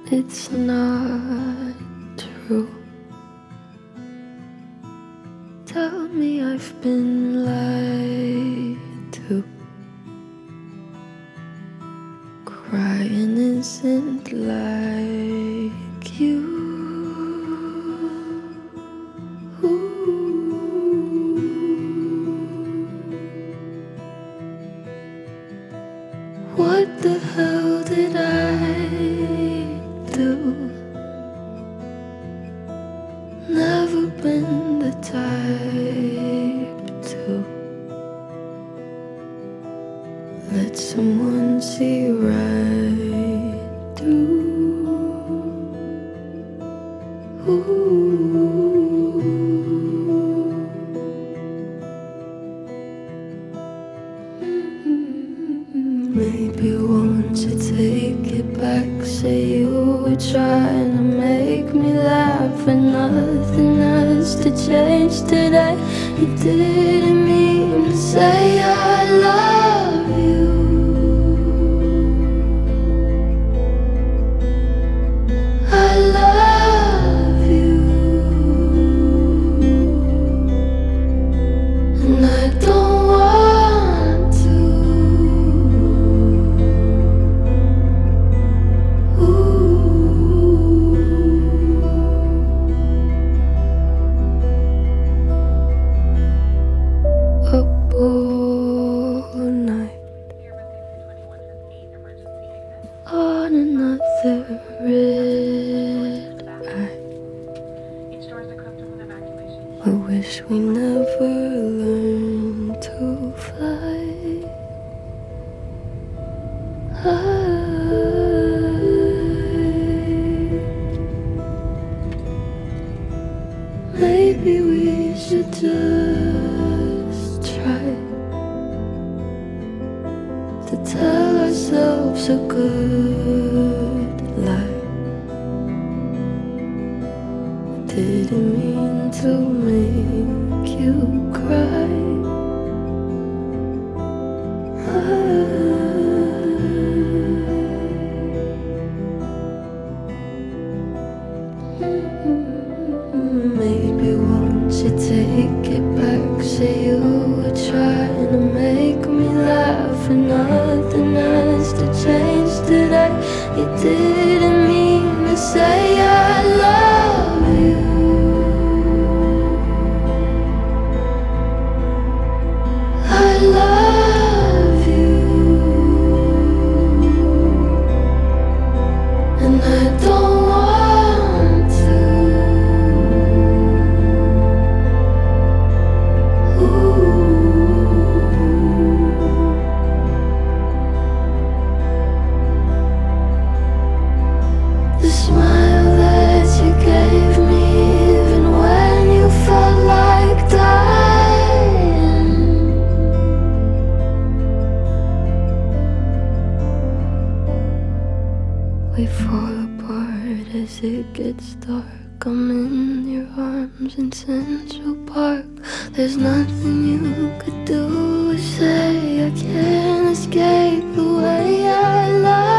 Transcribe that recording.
It's not true. Tell me I've been lied to. Crying isn't like you. What the hell did I do? Never been the type to let someone see right through. Maybe won't you take it back? Say you were trying to make me laugh, and nothing else to change today. You didn't mean to say I love you. I love you, and I don't want to. Up all night on another red eye. I wish we never learned to fly. Maybe we should just try to tell ourselves a good lie. Didn't mean to make you cry. Maybe won't you take it back? Say you were trying to make me laugh, and nothing else to change today. You didn't mean to say I love you. I love you, and I don't want to. The smile that you gave me, even when you felt like dying. We fall apart as it gets dark. I'm in your arms in Central Park. There's nothing you could do or say. I can't escape the way I love